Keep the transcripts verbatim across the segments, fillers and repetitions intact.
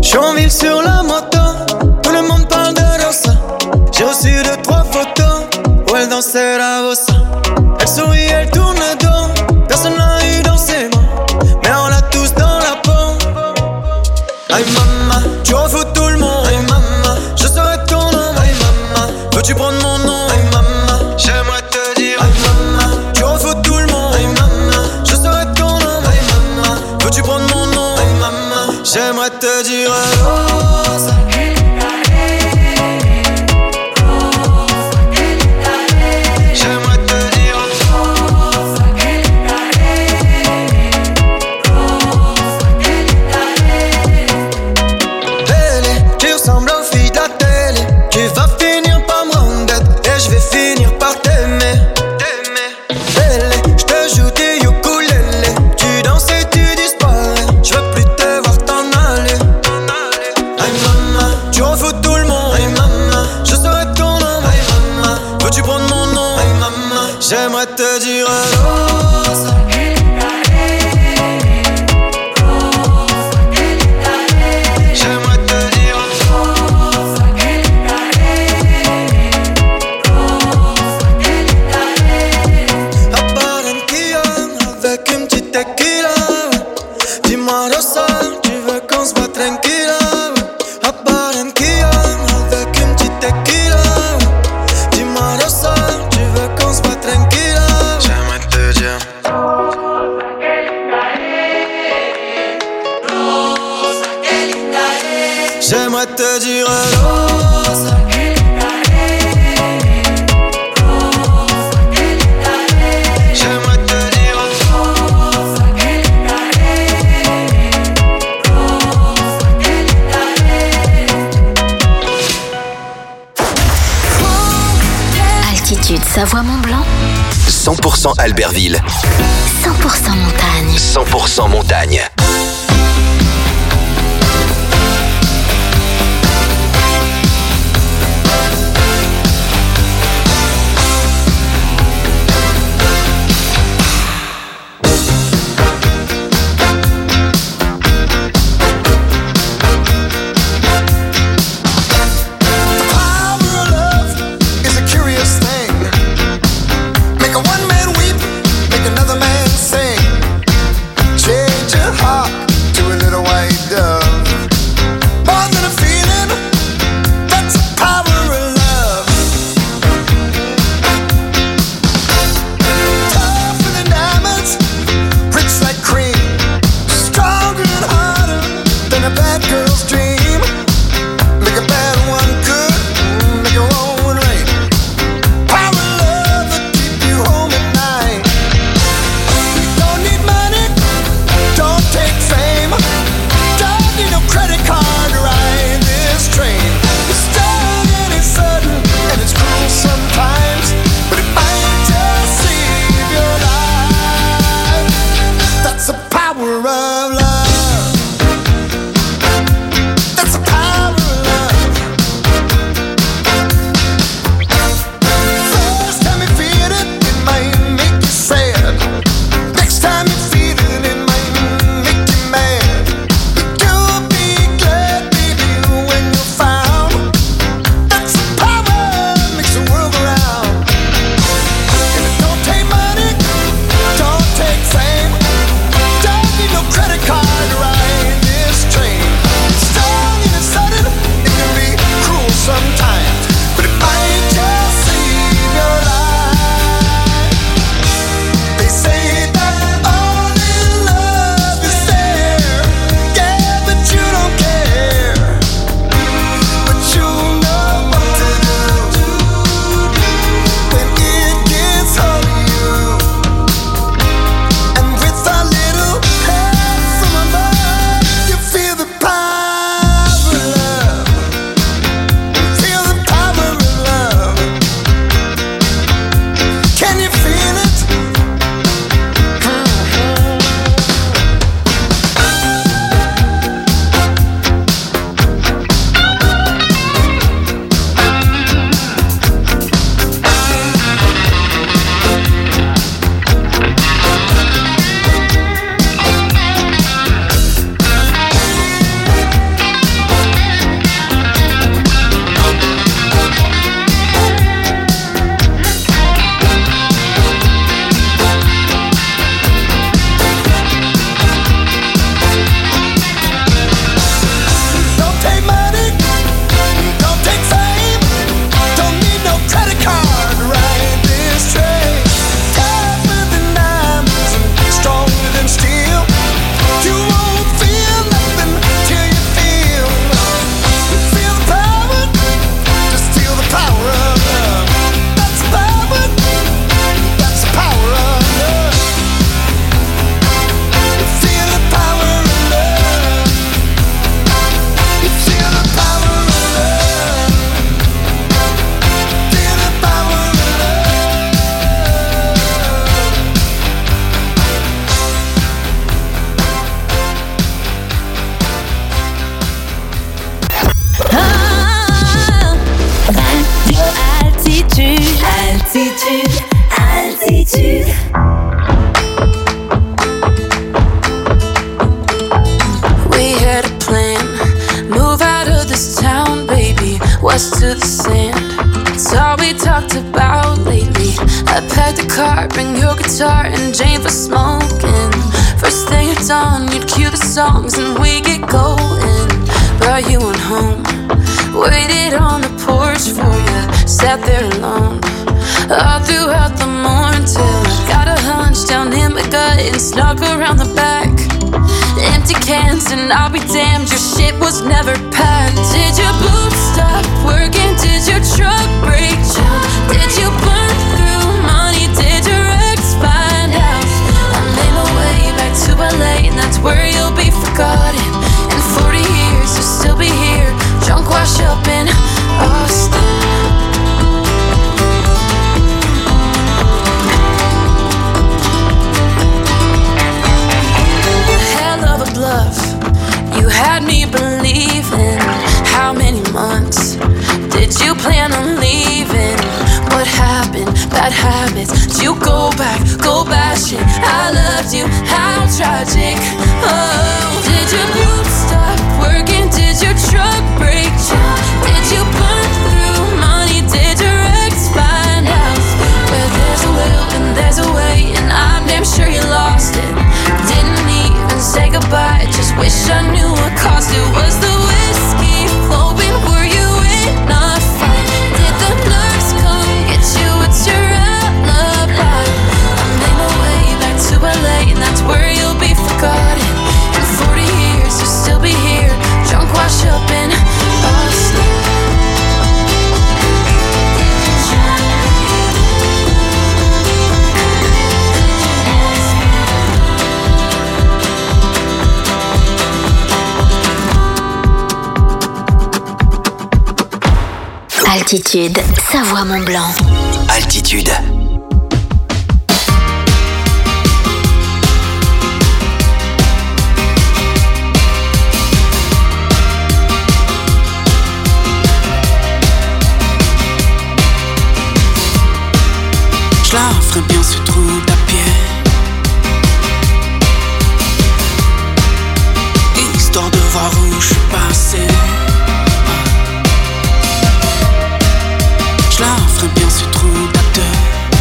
J'suis en ville sur la moto, tout le monde parle de Rosa. J'ai reçu deux, trois photos où elle dansait la bossa. Elle sourit, elle tourne le dos, personne l'a eu dans ses mains, mais on l'a tous dans la peau. Aïe maman, tu en fous tout le monde. Aïe maman, je serai ton nom. Aïe maman, veux-tu prendre mon nom? Aïe maman, j'aimerais te dire. Aïe maman, tu en fous tout le monde. Aïe maman, je serai ton nom. Aïe maman, veux-tu prendre mon nom? Aïe maman, j'aimerais te dire. Rosa. J'aimerais te dire Rosa. J'aimerais te dire Rosa. À Barranquilla, avec une petite tequila. Dis-moi Rosa, tu veux qu'on se voit tranquilla. À Barranquilla, avec une petite tequila. Dis-moi Rosa, tu veux qu'on se voit tranquilla. J'aimerais te dire Rosa, que linda es. J'aimerais te dire Rosa. Savoie-Mont-Blanc, cent pour cent Albertville, cent pour cent montagne, cent pour cent montagne. One man weep, make another man sing. Change your heart. car, bring your guitar and Jane for smoking. First thing you're done, you'd cue the songs and we get going. But you went home, waited on the porch for you, sat there alone all throughout the morning till I got a hunch down in my gut and snuck around the back. Empty cans and I'll be damned, your shit was never packed. Did your boots stop working? Did your truck break down? Did you burn through money? Did your ex find out? I made my way back to L A and that's where you'll be forgotten. In forty years you'll still be here, drunk wash up in Austin. Love, you had me believing. How many months did you plan on leaving? What happened? Bad habits. Did you go back, go bashing? I loved you, how tragic. Oh, did your boots stop working? Did your truck break down? Did you burn through money? Did your ex find out? Where there's a will and there's a way, and I'm damn sure you lost it. Didn't even say goodbye, just wish I knew what caused it. Was the whiskey flowing? Were you in a fight? Did the nerves come get you? It's your alibi. I made my way back to L A and that's where you'll be forgotten. In forty years you'll still be here, drunk wash up in Austin. Altitude, Savoie-Mont-Blanc. Altitude. Je la ferai bien cette route à pied, histoire de voir où je suis passé. Je la ferai bien cette route à deux,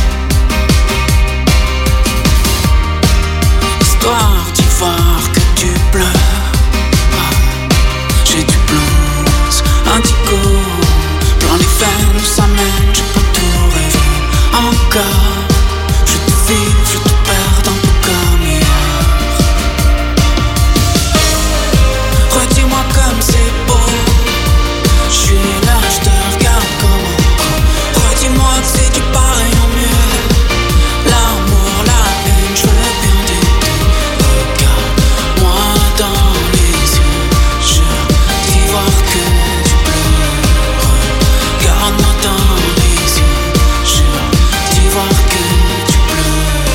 histoire d'y voir que tu pleures. J'ai du blues, indigo, plein les veines, ça mène, j'ai pas tout rêvé. Encore, je te vis, je te perds un peu comme hier. Redis-moi comme c'est beau, je suis là, je te regarde comme un con. Redis-moi que c'est du pareil en mieux. L'amour, la haine, je veux bien t'aider. Regarde-moi dans les yeux, jure d'y voir que tu pleures. Regarde-moi dans les yeux, jure d'y voir que tu pleures.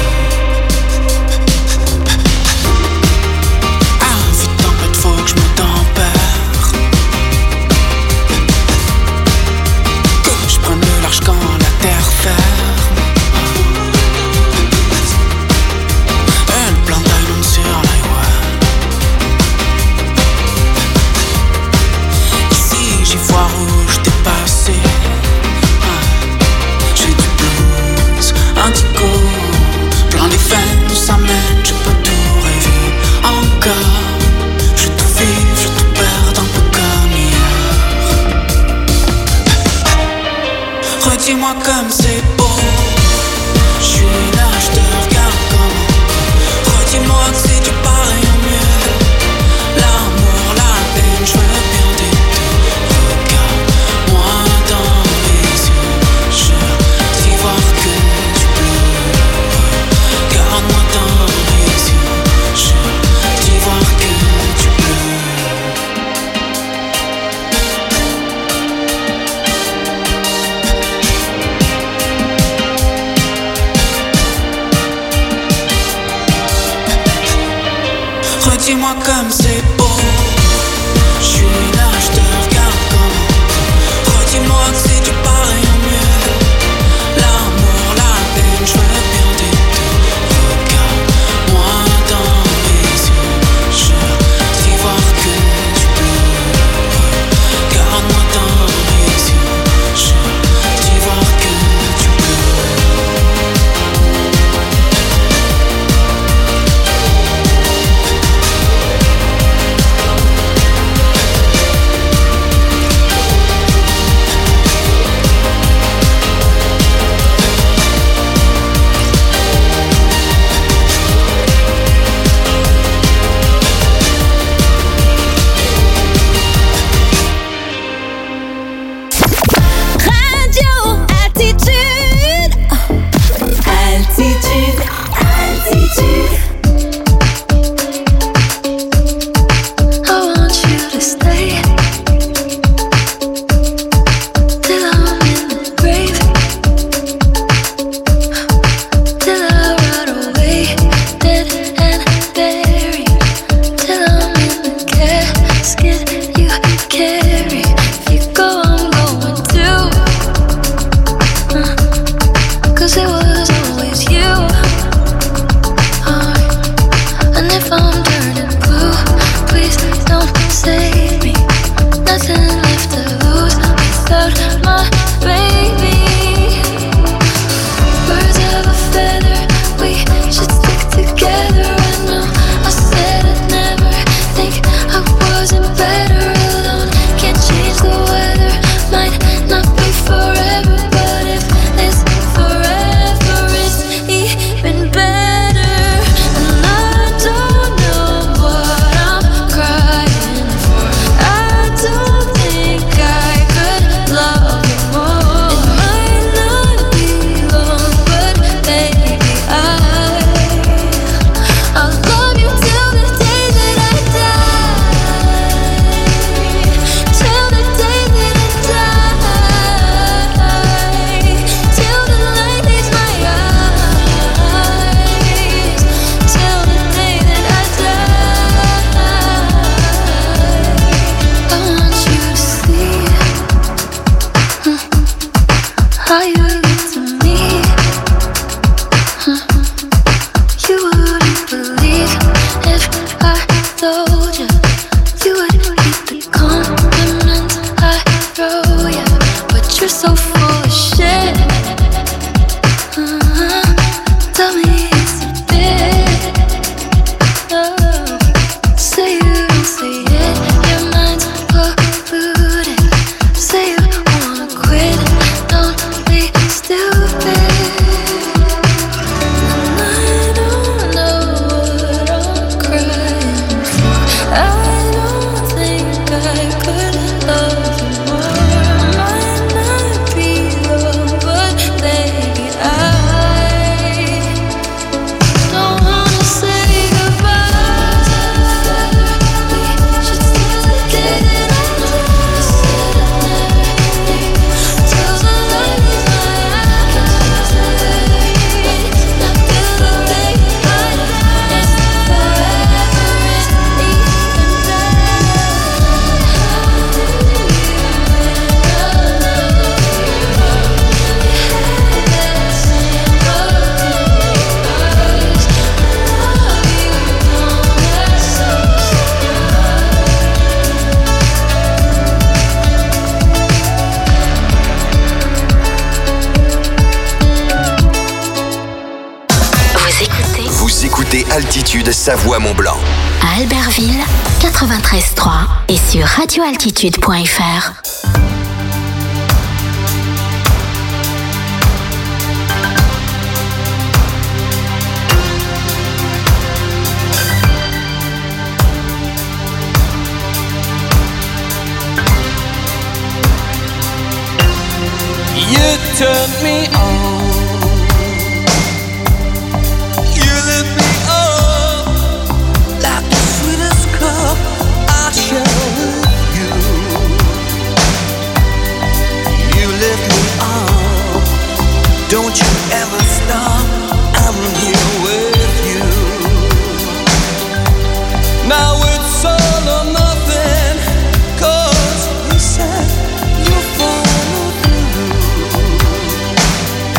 Ah, vite tempête, faut que je me tempère, que je prenne le large quand la terre ferme. Une plante d'album sur l'highway. Ici j'y vois rouge dépassé. J'ai du blues, indigo, plein les veines, ça mène, j'ai pas tout rêvé. Encore, je te vis, je te perds un peu comme hier. Redis-moi comme c'est beau, je suis là, je te regarde comme un con. Redis-moi que c'est du pareil en mieux. L'amour, la haine, je veux bien t'aider. Regarde-moi dans les yeux, jure d'y voir que tu pleures. Regarde-moi dans les yeux, jure d'y voir que tu pleures. Redis-moi comme c'est beau, je suis là, je te regarde comme un con. Redis-moi que c'est du pareil en mieux. L'amour, la haine, je veux bien t'aider. Regarde-moi dans les yeux, jure d'y voir que tu pleures. Regarde-moi dans les yeux, jure d'y voir que tu pleures. écoutez Vous écoutez Altitude Savoie-Mont-Blanc. à Albertville, quatre-vingt-treize trois et sur radio altitude point f r. You turn me on. You lift me up like the sweetest cup I share with you. You lift me up. Don't you ever stop. I'm here with you. Now it's all or nothing, 'cause you said you follow through.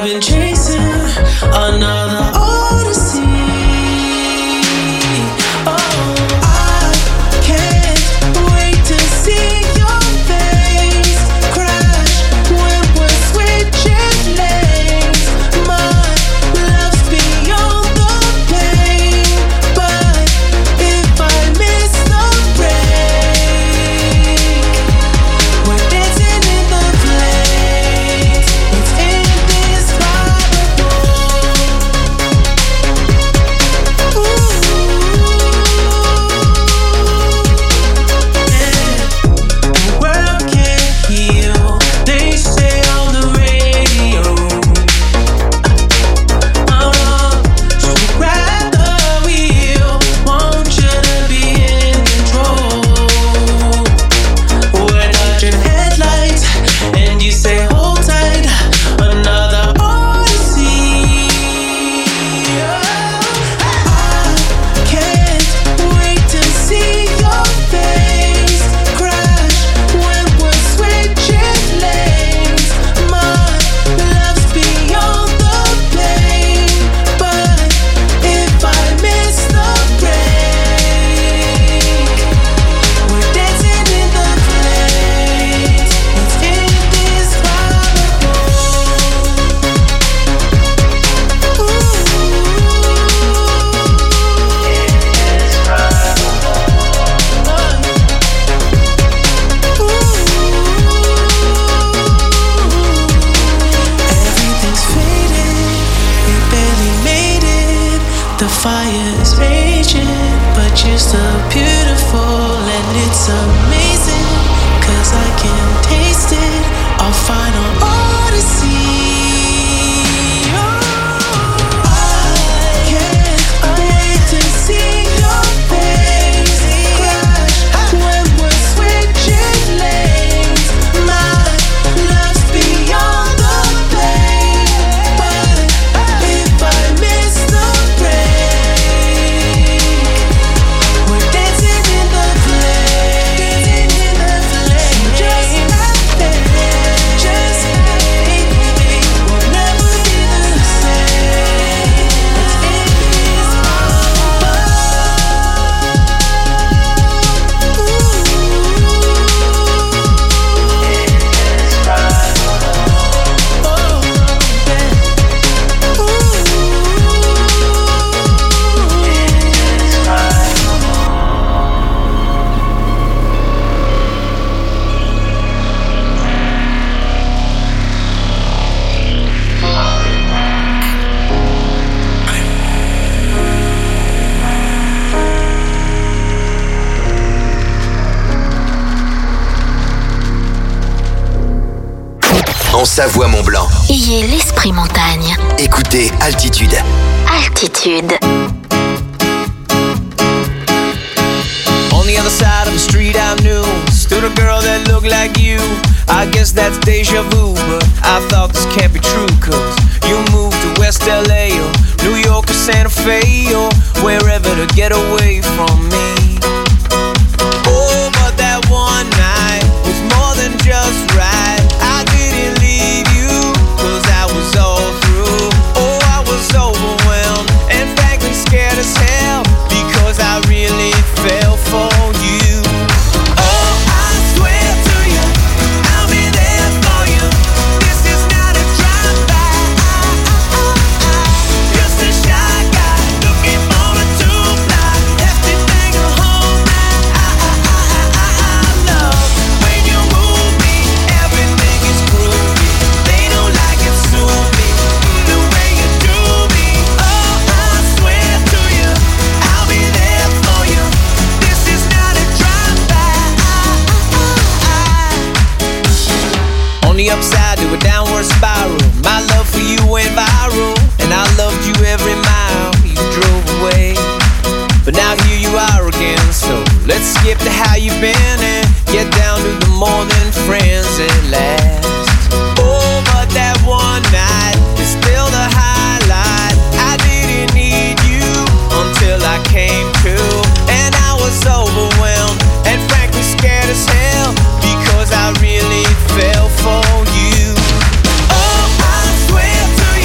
I've been chasing another odyssey. Oh, I can't wait to see your face crash when we're switching lanes. My love's beyond the pain, but if I miss the break, we're dancing in the flames. It's indescribable. En Savoie-Mont-Blanc. Ayez l'esprit montagne. Écoutez Altitude. Altitude. On the other side of the street I knew stood a girl that looked like you. I guess that's deja vu, but I thought this can't be true, cause you moved to West L A or New York or Santa Fe or wherever to get away from me. Oh, but that one night was more than just right. I didn't leave you, cause I was all through. Oh, I was overwhelmed and frankly scared as hell, because I really fell for you. Oh, I swear to you, I'll be there for you. This is not a drive-by. Just a shy guy looking for a two-fly. Everything a whole night. I, I, I, I, I love when you move me. Everything is groovy. They don't like it, sue me. The way you do me. Oh, I swear to you, I'll be there for you. This is not a drive-by. On the upside to a downward spiral, my love for you went viral, and I loved you every mile you drove away. But now here you are again, so let's skip to how you've been and get down to the more than friends at last. Oh, but that one night is still the highlight. I didn't need you until I came to, and I was overwhelmed and frankly scared as hell, because I really fell for you. Oh, I swear to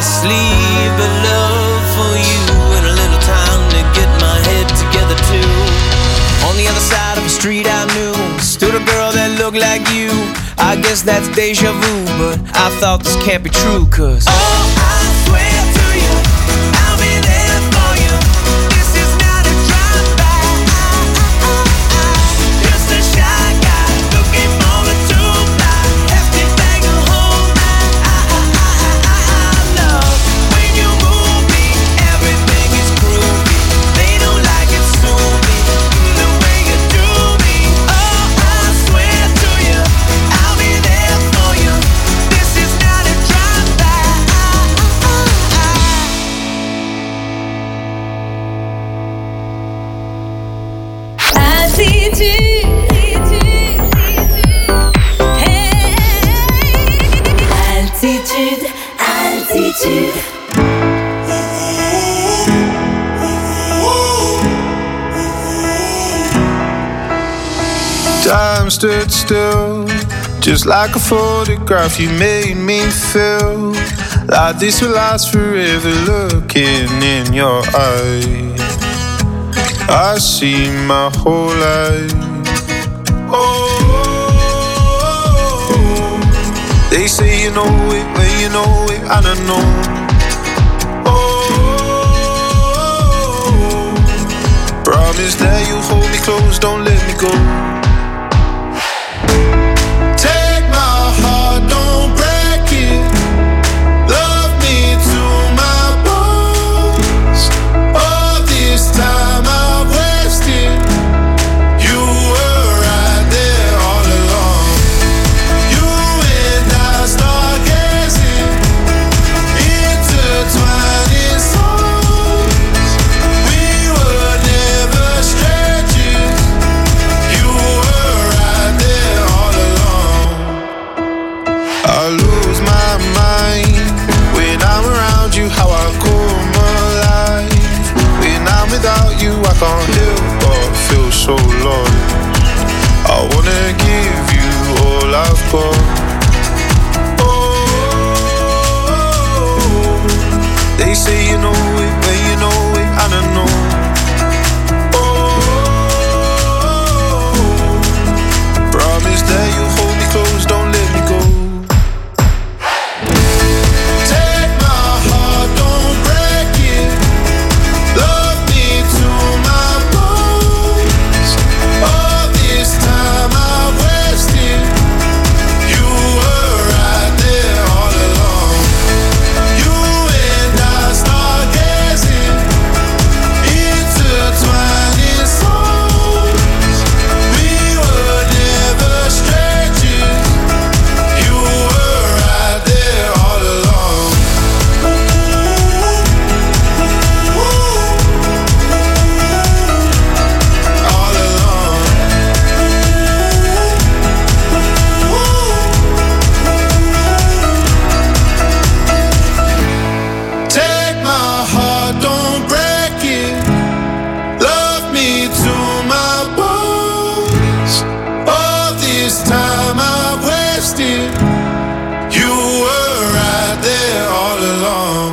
sleeve, but love for you and a little time to get my head together too. On the other side of the street I knew stood a girl that looked like you. I guess that's deja vu, but I thought this can't be true, cause oh, I swear to you, I'll be there for you. This is not a drive-by, just a shy guy looking for the two-fly. Hefty bag of home, I, I, I, I, I love when you move me, everything is groovy. They don't like it, sue me, the way you do me. Oh, I swear to you, I'll be there for you. This is not a drive-by. Altitude. Hey. Altitude, altitude. Time stood still, just like a photograph. You made me feel like this will last forever. Looking in your eyes, I see my whole life. Oh, they say you know it, when you know it, I don't know. Oh, promise that you hold me close, don't let me go. Take my heart, don't break it. Love me to my bones. All this time I've wasted. You were right there all along. You and I stargazing, intertwining souls. We were never strangers. You were right there all along. I lose my mind when I'm around you. How I come alive when I'm without you. I can't help but feel so lost. I wanna give you all I've got. Oh, they say you know it, when you know it, I don't know. Oh, promise that you hold me close, don't let me go. Take my heart, don't break it. Love me to my bones. All this time I've wasted. You were right there all along. You and I stargazing, intertwining souls. We were never strangers. You were right there all along. All along. Take my heart, don't break it. Love me to my bones. All this time I've wasted. You were right there all along.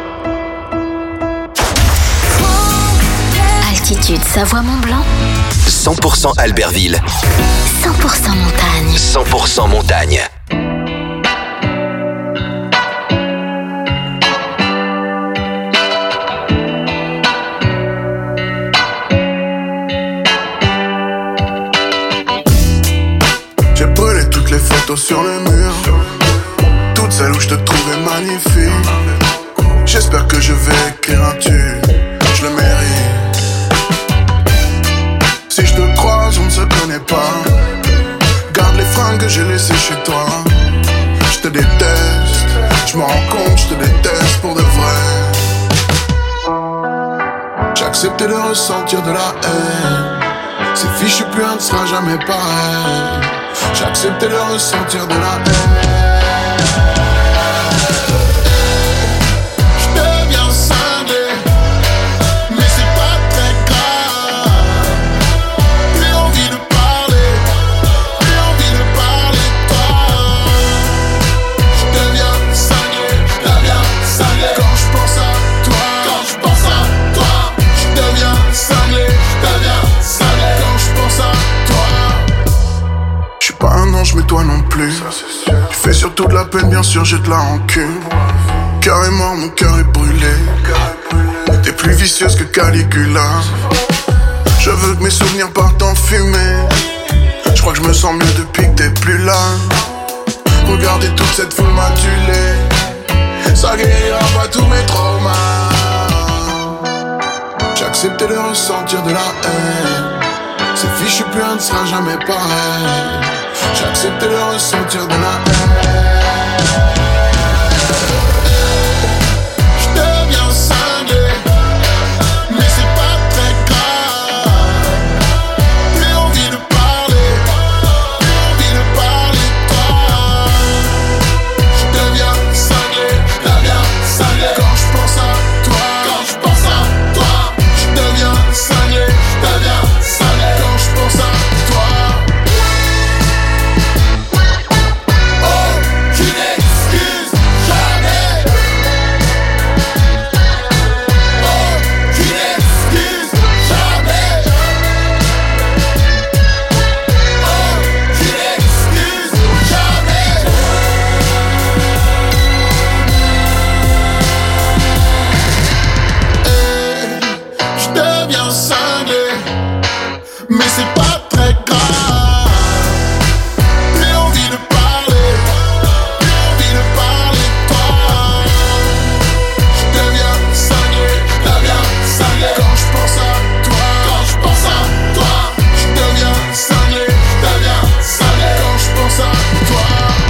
Altitude Savoie-Mont-Blanc, cent pour cent Albertville, cent pour cent montagne. cent pour cent montagne. J'ai brûlé toutes les photos sur le mur, toutes celles où je te trouvais magnifique. J'espère que je vais écrire un tube, je le mérite. Si je te croise, on ne se connaît pas. Garde les fringues que j'ai laissées chez toi. Je te déteste, je me rends compte, je te déteste pour de vrai. J'ai accepté de ressentir de la haine. C'est fichu, plus rien ne sera jamais pareil. J'ai accepté de ressentir de la haine. Je deviens cinglé, mais c'est pas très grave. Plus envie de parler, plus envie de parler de toi. Je deviens cinglé, je deviens cinglé. fais surtout de la peine, bien sûr j'ai de la rancune. Cœur est mort, mon cœur est brûlé. T'es plus vicieuse que Caligula. Je veux que mes souvenirs partent en fumée. Je crois que je me sens mieux depuis que t'es plus là. Regardez toute cette foule m'adulée. Ça guérira pas tous mes traumas. J'ai accepté de ressentir de la haine. C'est fichu, plus rien ne sera jamais pareil. J'ai accepté de ressentir de la haine. J'deviens cinglé, mais c'est pas très grave. Plus envie de parler, plus envie de parler de toi. J'deviens cinglé, j'deviens cinglé. Quand j'pense à toi, quand j'pense à toi. J'deviens cinglé, j'deviens cinglé. Quand j'pense à toi. Aucune excuse, jamais. Aucune excuse, jamais. Aucune excuse, jamais. Hey, je deviens cinglé, mais c'est pas très grave. Plus envie de parler, plus envie de parler de toi. Je deviens cinglé, je deviens cinglé. Quand je pense à toi, quand je pense à toi. Je deviens cinglé, je deviens cinglé. Quand je pense à toi.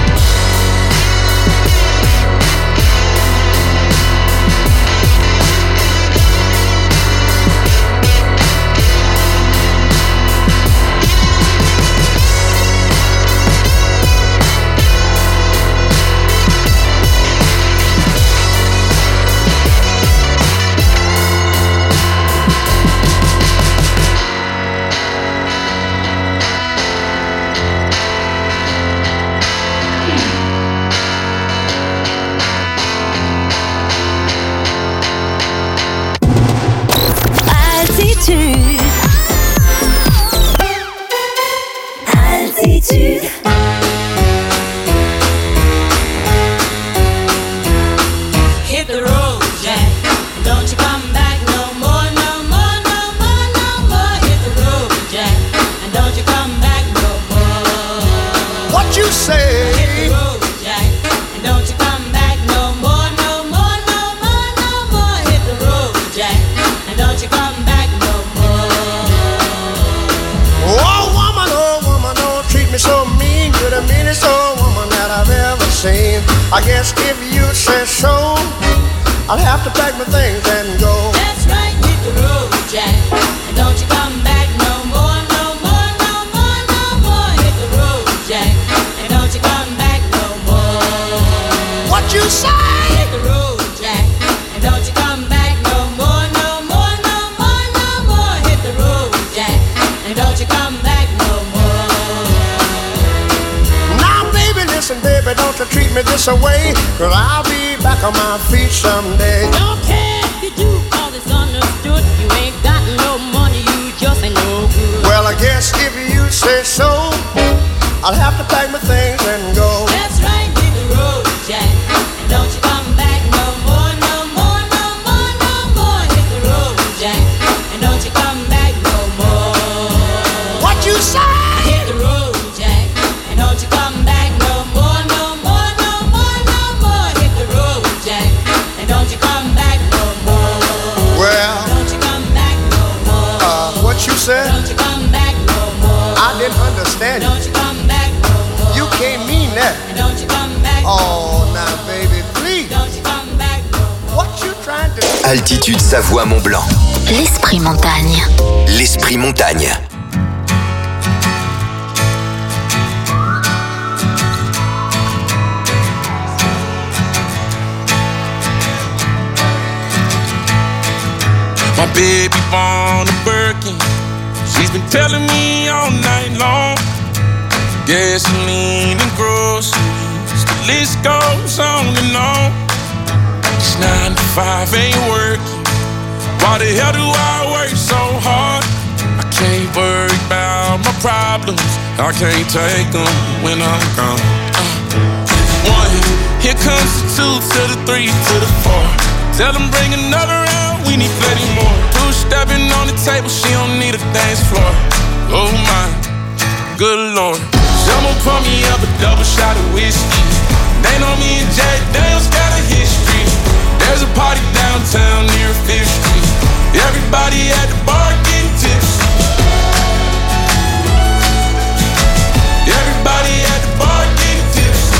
Altitude. Altitude. Hit the road, Jack. Don't you come back no more, no more, no more, no more. Hit the road, Jack. And don't you come back no more. What you say? Hit the road, Jack. And don't you come back no more, no more, no more, no more. Hit the road, Jack. And don't you come back no more. Oh woman, oh woman, don't treat me so mean. You're the meanest old woman that I've ever seen. I guess if you say so, I'll have to pack my things and go. That's right, hit the road, Jack. And don't you come back no more, no more, no more, no more. Hit the road, Jack. And don't you come back no more. What you say? Hit the road, Jack. And don't you come back no more, no more, no more, no more. Hit the road, Jack. And don't you come back no more. Now baby, listen baby, don't you treat me this away. Cause I'll be back on my feet someday. Don't care if you do, cause it's understood. You ain't got no money, you just ain't no good. Well I guess if you say so, I'll have to pack my things and go. That's right, hit the road, Jack. And don't you come back no more, no more, no more, no more. Hit the road, Jack. And don't you come back no more. What you say? Hit the road, Jack. And don't you come back no more, no more, no more, no more. Hit the road, Jack. And don't you come back no more. Well, Don't you come back no more. uh, what you said? Don't you come back no more. I didn't understand you. Don't you come back no more. You can't mean that. And don't you come back no Oh, now baby, please. Don't you come back no more. What you trying to do? Altitude Savoie Mont Blanc. L'esprit montagne. L'esprit montagne. My baby born a Birkin. She's been telling me all night long. Gasoline and groceries, the list goes on and on. This nine to five ain't working. Why the hell do I work so hard? I can't worry about my problems. I can't take them when I'm gone. Uh. Here comes the two to the three to the four. Tell them bring another round, we need plenty more. Two stepping on the table, she don't need a dance floor. Oh my, good lord. Someone pour me up a double shot of whiskey. They know me and Jack Daniels got a history. There's a party downtown near Fifth Street. Everybody at the bar getting tipsy. Everybody at the bar getting tipsy.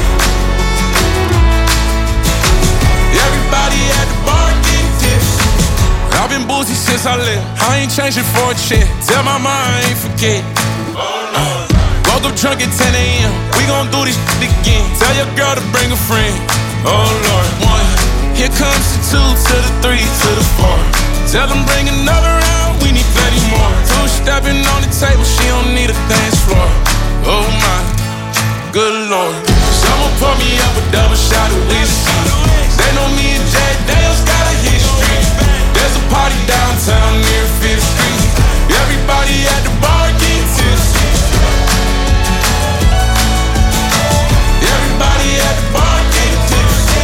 Everybody at the bar getting tipsy. I've been boozy since I left. I ain't changing for a check. Tell my mom I ain't forget. Uh, woke up drunk at ten a.m. We gon' do this shit again. Tell your girl to bring a friend. Oh Lord, one. Here comes the two to the three to the four. Tell them bring another round, we need plenty more. Two stepping on the table, she don't need a dance floor. Oh my, good lord. Someone pour me up a double shot of whiskey. They know me and Jack Daniels got a history. There's a party downtown near Fifth Street. Everybody at the bar getting tipsy. Everybody at the bar getting tipsy.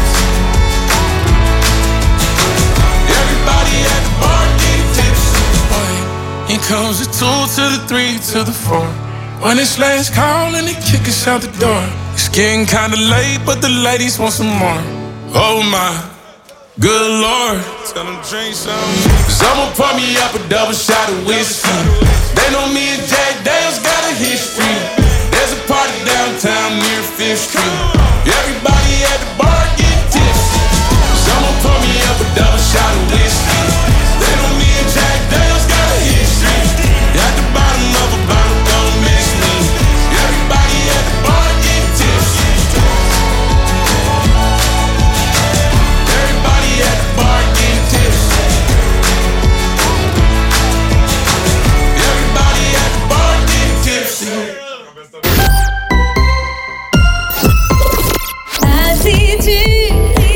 Everybody at the bar getting tipsy. Here comes the two to the three to the four. When it's last call and they kick us out the door. It's getting kinda late, but the ladies want some more. Oh my, good lord. Tell them drink some. Someone pour me up a double shot of whiskey. They know me and Jack Daniels got a history. There's a party downtown near Fifth Street. Everybody at the bar getting tipsy. Someone pour me up a double shot of whiskey. They know me and Jack Daniels got a history. At the bottom of a bottle, don't miss me. Everybody at the bar getting tipsy. Everybody at the bar getting tipsy. Everybody at the bar getting tipsy. Altitude.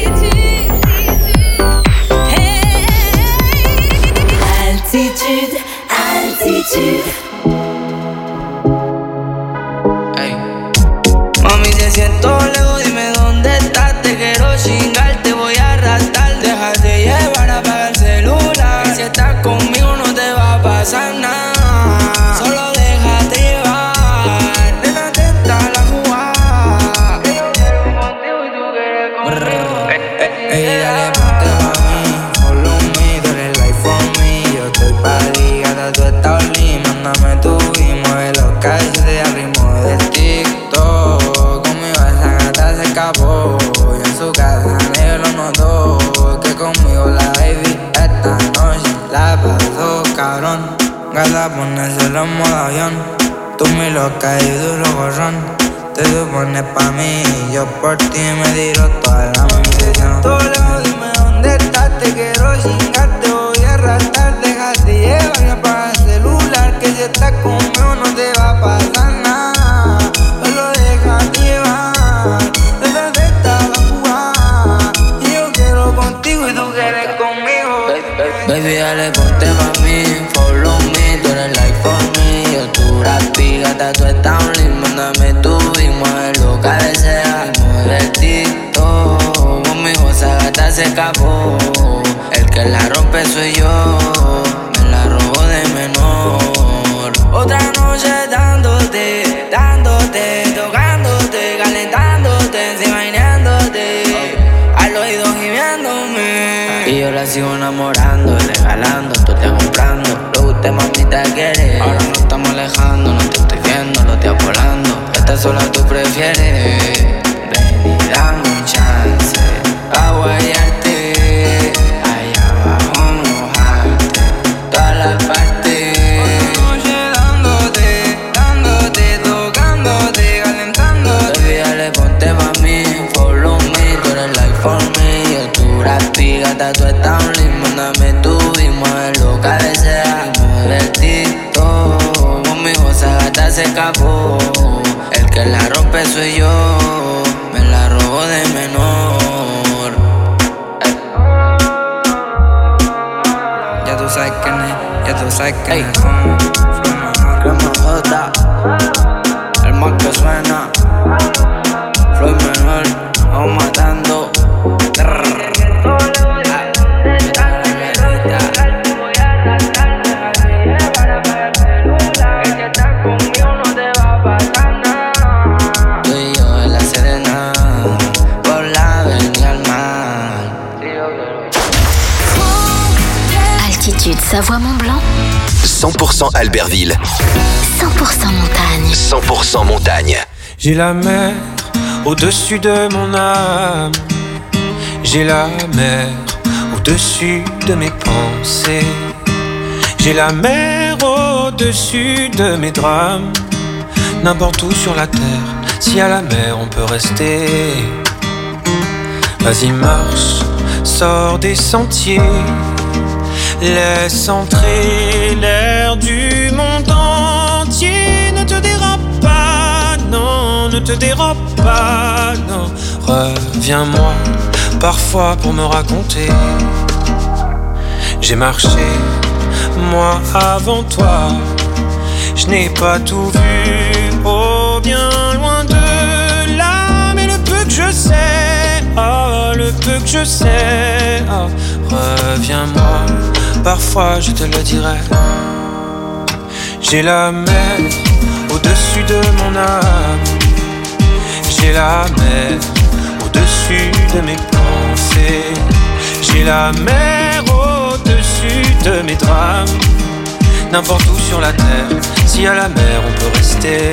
Altitude, altitude. Hey. Mami, te siento lejos, dime dónde estás. Te quiero chingar, te voy a arrastrar. Déjate llevar, apaga el celular. Y si estás conmigo no te va a pasar nada. Solo déjate llevar. Nena, atenta a la jugada. Que yo quiero contigo y tú quieres conmigo. Ey, dale, ponte pa' mí. Follow me, tú eres life for me. Yo estoy pa' ti, gata, tú estás oli. Mándame tu y mueve los calles al ritmo del TikTok. Conmigo esa gata se escapó. Y en su casa negro lo notó. Que conmigo la baby esta noche la pasó cabrón. Gata, ponérselo en modo avión. Tú mi loca y duro gorrón. Te supones pa' mí y yo por ti me tiro toda la munición. Todo lejos, dime dónde estás. Te quiero chingar, te voy a arrastrar. Déjate llevar y apaga el celular. Que si estás conmigo no te va a pasar nada. Solo déjate llevar. Detrás de esta la jugada. Y yo quiero contigo y tú quieres conmigo. Baby, dale, ponte pa' mí. Follow me, tú eres like for me. Yo tu rapi, gata, tú estás un link. Mándame tu y muévelo cabecea. Y mueve el TikTok. Conmigo esa gata se escapó. El que la rompe soy yo. Me la robo de menor. Otra noche dándote, dándote, tocándote, calentándote, encima imaginándote. Al oído gimiéndome. Y yo la sigo enamorando, regalando, tú te comprando. Lo que usted mamita quiere. Ahora no estamos alejando, no te estoy viendo, lo estoy volando. Esta sola tú prefieres. Ven y dame un chance a guayarte. Allá abajo mojarte todas las partes. Otra noche dándote, dándote, tocándote, calentándote. Baby, dale, ponte pa' mí. Follow me, tú eres like for me. Yo tu rapi, gata, tú estás un link. Mándame tu y muévelo cabecea. Y mueve el TikTok. Conmigo esa gata se escapó. El que la rompe soy yo. Me la robo de menor. Ey. Ya tú sabes quién es, ya tú sabes quién es. Crema J, el más que suena. Floyd menor. Altitude Savoie-Mont-Blanc. cent pour cent Albertville. cent pour cent montagne. cent pour cent montagne. J'ai la mer au-dessus de mon âme. J'ai la mer au-dessus de mes pensées. J'ai la mer au-dessus de mes drames. N'importe où sur la terre, si à la mer on peut rester. Vas-y marche, sors des sentiers. Laisse entrer l'air du monde entier. Ne te dérobe pas, non, ne te dérobe pas, non. Reviens-moi parfois pour me raconter. J'ai marché, moi avant toi. Je n'ai pas tout vu, oh bien loin de là. Mais le peu que je sais, oh le peu que je sais, oh, reviens-moi, parfois je te le dirai. J'ai la mer au-dessus de mon âme. J'ai la mer au-dessus de mes pensées. J'ai la mer au-dessus de mes drames. N'importe où sur la terre, si à la mer on peut rester.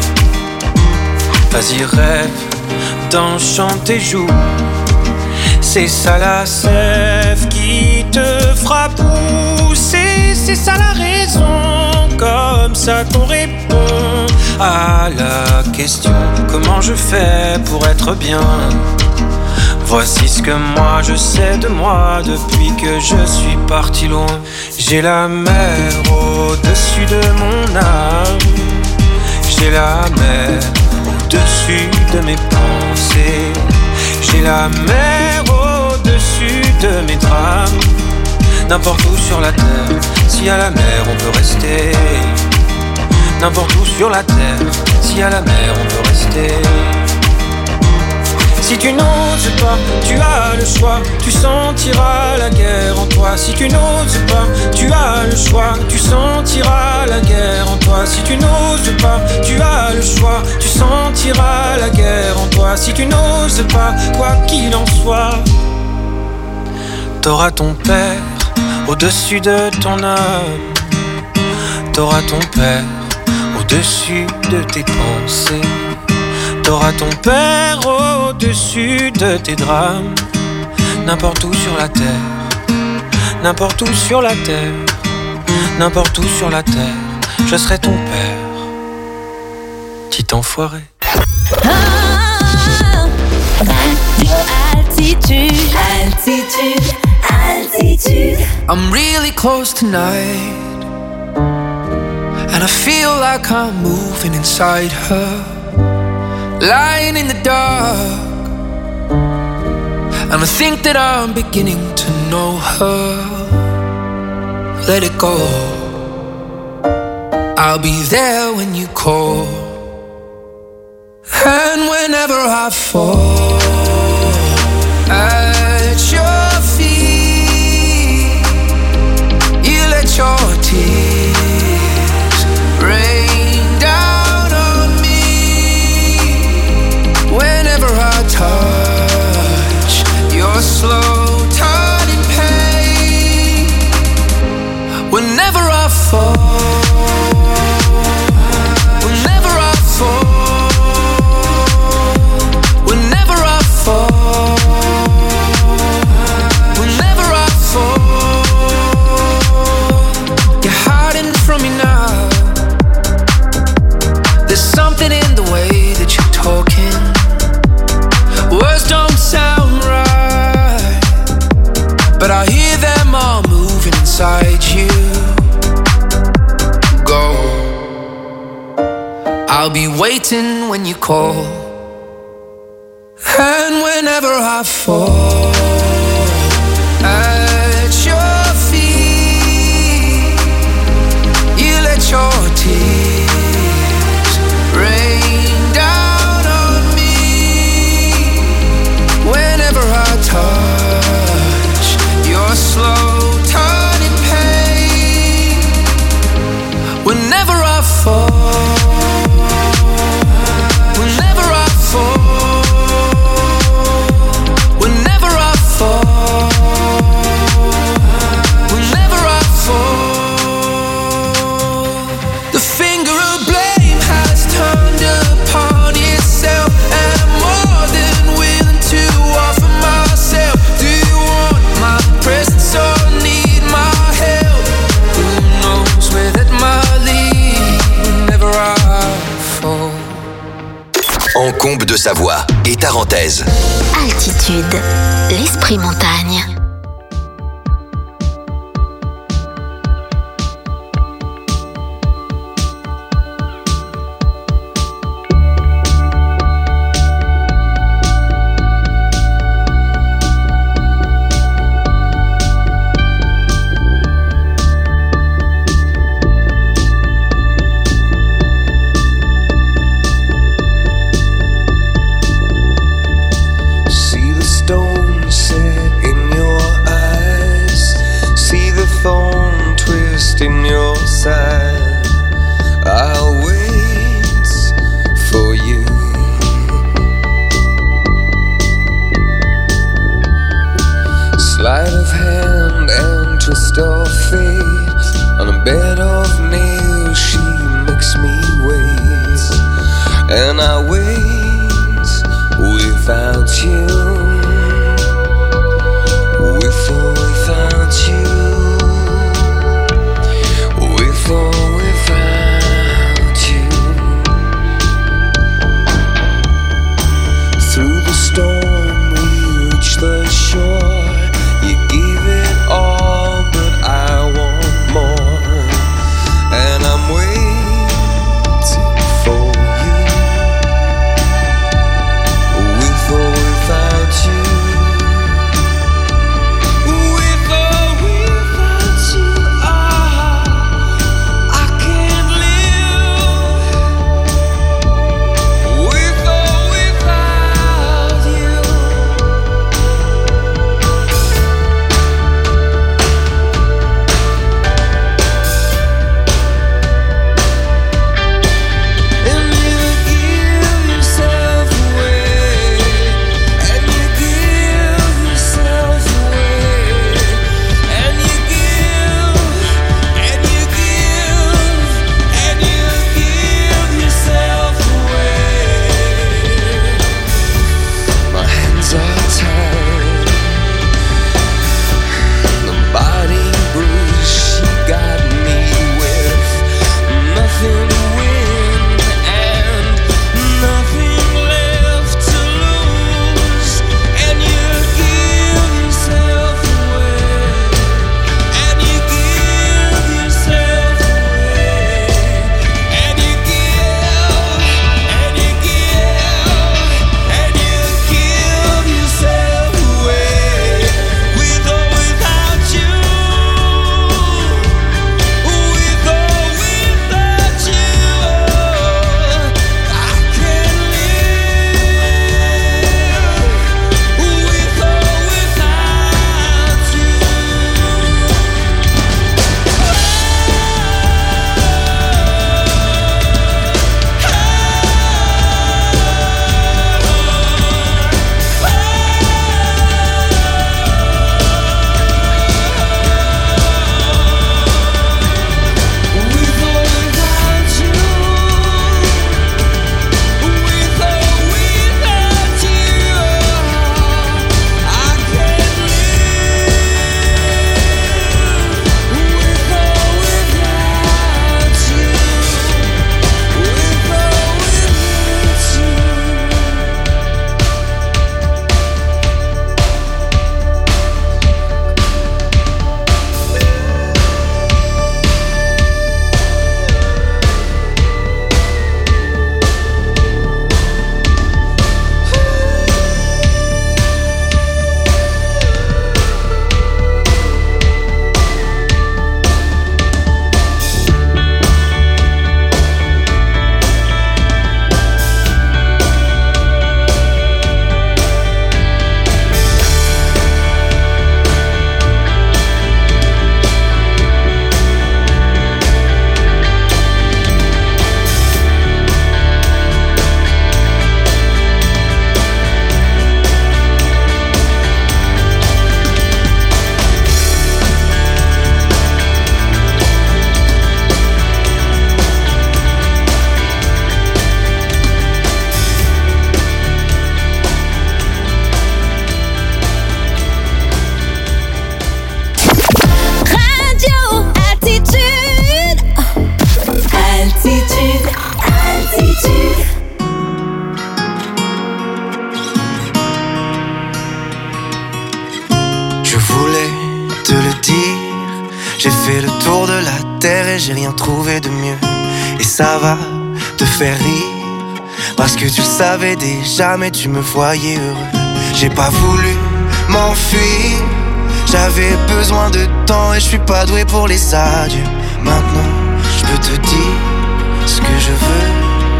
Vas-y rêve d'un chant tes joues. C'est ça la sève qui te fera pousser. C'est ça la raison, comme ça qu'on répond à la question: comment je fais pour être bien? Voici ce que moi je sais de moi depuis que je suis parti loin. J'ai la mer au-dessus de mon âme. J'ai la mer au-dessus de mes pensées. J'ai la mer au-dessus de mes drames. N'importe où sur la terre, si à la mer on peut rester. N'importe où sur la terre, si à la mer on peut rester. Si tu n'oses pas, tu as le choix, tu sentiras la guerre en toi. Si tu n'oses pas, tu as le choix, tu sentiras la guerre en toi. Si tu n'oses pas, tu as le choix, tu sentiras la guerre en toi. Si tu n'oses pas, quoi qu'il en soit, t'auras ton père au-dessus de ton âme. T'auras ton père au-dessus de tes pensées. T'auras ton père au-dessus de tes drames. N'importe où sur la terre, n'importe où sur la terre, n'importe où sur la terre, je serai ton père, petit enfoiré. Oh, altitude, altitude, altitude. I'm really close tonight, and I feel like I'm moving inside her. Lying in the dark, and I think that I'm beginning to know her. Let it go, I'll be there when you call. And whenever I fall at your feet, you let your tears rain down on me. Whenever I touch your slow turning pain, whenever I fall, whenever I fall, whenever I fall, whenever I fall, you're hiding from me now. There's something in the way that you're talking. Words don't sound right, but I hear them all moving inside you. Go, I'll be waiting when you call. And whenever I fall at your feet, you let your tears rain down on me. Whenever I touch your slow turning pain, whenever I fall, whenever I fall, whenever I Haute-Savoie et Tarentaise. Altitude, l'esprit montagne. In your side, I'll wait for you. Sleight of hand and twist of fate. On a bed of nails, she makes me wait, and I wait without you, with or without you. With or without you. Through the storm we reach the shore. You give it all, but I want more, and I'm waiting for you. With or without you. J'ai fait le tour de la terre et j'ai rien trouvé de mieux. Et ça va te faire rire, parce que tu le savais déjà mais tu me voyais heureux. J'ai pas voulu m'enfuir, j'avais besoin de temps et je suis pas doué pour les adieux. Maintenant je peux te dire ce que je veux.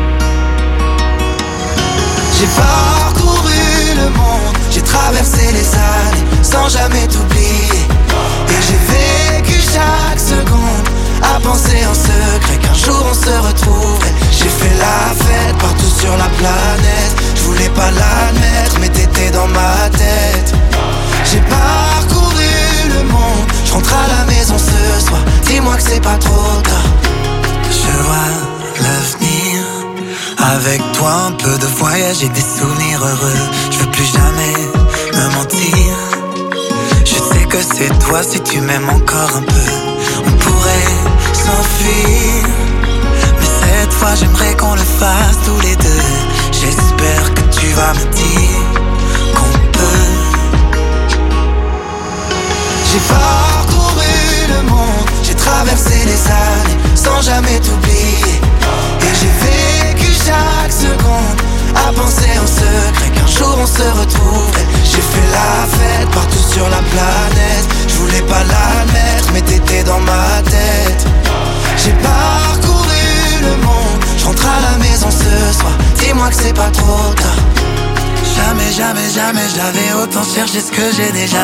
J'ai parcouru le monde, j'ai traversé les années sans jamais t'oublier. Et j'ai vécu chaque seconde à penser en secret qu'un jour on se retrouverait. J'ai fait la fête partout sur la planète, je voulais pas l'admettre mais t'étais dans ma tête. J'ai parcouru le monde, je rentre à la maison ce soir, dis-moi que c'est pas trop tard. Je vois l'avenir, avec toi un peu de voyage et des souvenirs heureux. Je veux plus jamais me mentir, je sais que c'est toi si tu m'aimes encore un peu. On pourrait s'enfuir, mais cette fois j'aimerais qu'on le fasse tous les deux. J'espère que tu vas me dire qu'on peut. J'ai parcouru le monde, j'ai traversé les années sans jamais t'oublier. Et j'ai vécu chaque seconde à penser en secret qu'un jour on se retrouverait. J'ai fait la fête partout sur la planète, je voulais pas l'admettre mais t'étais dans ma tête. J'ai parcouru le monde, je rentre à la maison ce soir, dis-moi que c'est pas trop tard. Jamais, jamais, jamais j'avais autant cherché ce que j'ai déjà.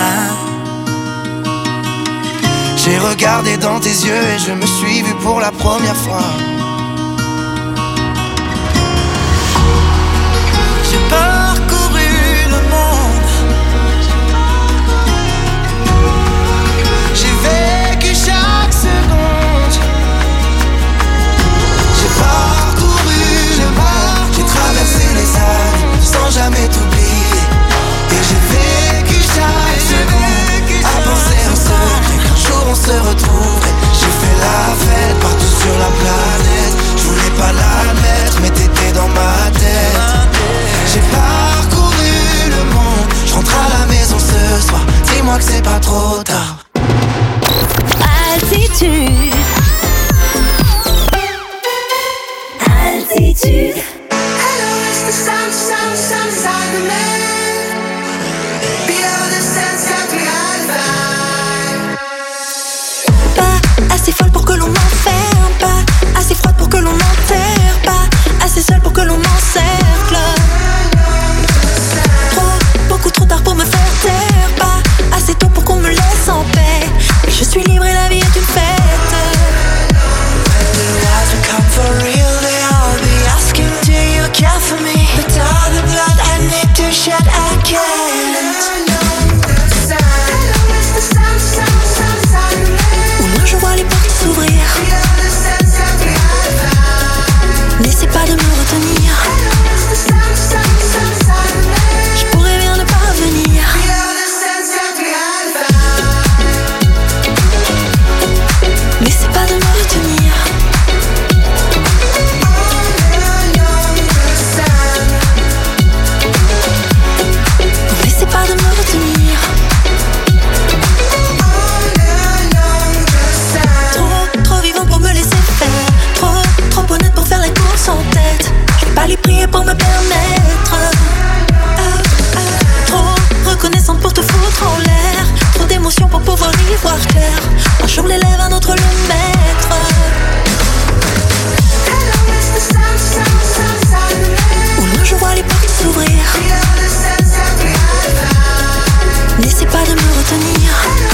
J'ai regardé dans tes yeux et je me suis vu pour la première fois. J'ai parcouru le monde, j'ai vécu chaque seconde. J'ai parcouru le monde, j'ai traversé les années sans jamais t'oublier. Et j'ai vécu chaque seconde à penser en secret qu'un jour on se retrouverait. J'ai fait la fête partout sur la planète, je voulais pas l'admettre mais t'étais dans ma tête. J'ai parcouru le monde, je rentre à la maison ce soir, dis-moi que c'est pas trop tard. Altitude. Altitude. Hello, it's the sound, sound, sound inside of me. Below the sunset we high. Pas assez folle pour que l'on m'enferme, pas assez froide pour que l'on m'enterre, pas assez seule pour que l'on m'encercle. Trop, beaucoup trop tard pour me faire taire, pas assez tôt pour qu'on me laisse en paix. Je suis libre et la vie est une fête. When the lights will come for real, they all be asking, do you care for me? But all the blood I need to shed, I can't. Au loin je vois les portes s'ouvrir, n'essaie pas de me retenir. Je pourrais bien ne pas venir. N'essaie pas de me retenir. N'essaie pas de me retenir. Trop, trop vivant pour me laisser faire. Trop, trop honnête pour faire la course en tête. Je vais pas les prier pour me permettre. Ah, ah. Trop reconnaissante pour te foutre en l'air. Trop d'émotions pour pouvoir y voir clair. Un jour l'élève, un autre le maître. Au loin je vois les portes s'ouvrir, n'essaie pas de me retenir.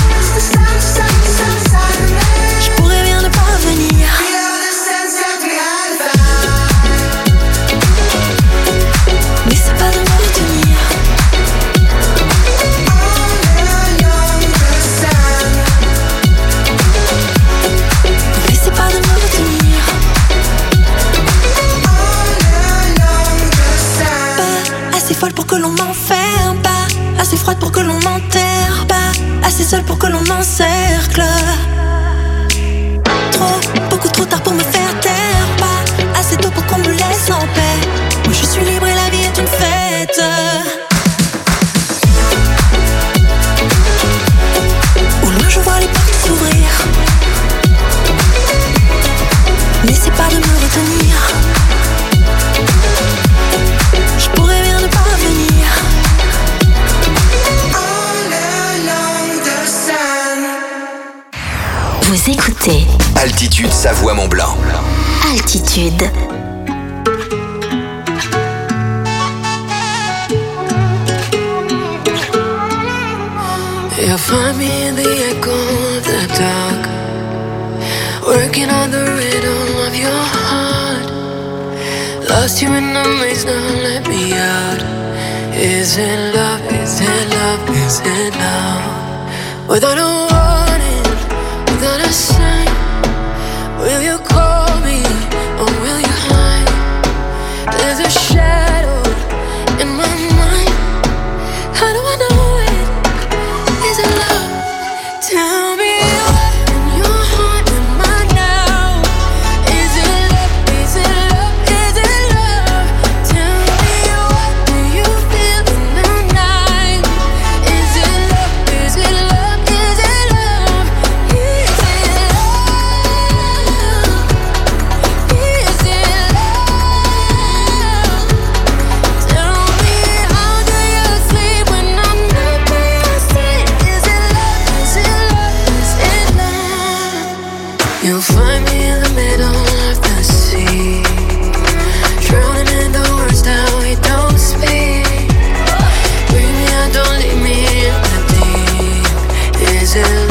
Je pourrais bien ne pas venir. N'essaie pas de me retenir. N'essaie pas de me retenir. Pas assez folle pour que l'on m'enferme, pas assez froide pour que l'on m'enterre, pas assez seule pour que l'on m'encercle. Trop, beaucoup trop tard pour me faire taire, pas assez tôt pour qu'on me laisse en paix. Moi je suis libre et la vie est une fête. Au loin je vois les portes s'ouvrir, Vous écoutez Altitude Savoie Mont Blanc. Altitude. You'll find me in the echo of the dark, working on the rhythm of your heart. Lost you in the maze, now let me out. Is it love, is it love, is it love? Without a warning, without a sign, will you call me or will you hide? There's a shadow in my mind. How do I know it? Is it love? Tell me what in your heart am I now? Is it love? Is it love? Is it love? Tell me what do you feel in the night? Is it love? Is it love? Is it love? Is it love? Is it love? Tell me how do you sleep when I'm not by your side? Is it love? Is it love? Is it love? You'll find me in the middle of the sea, drowning in the words that we don't speak. Bring me out, don't leave me in the deep. Is it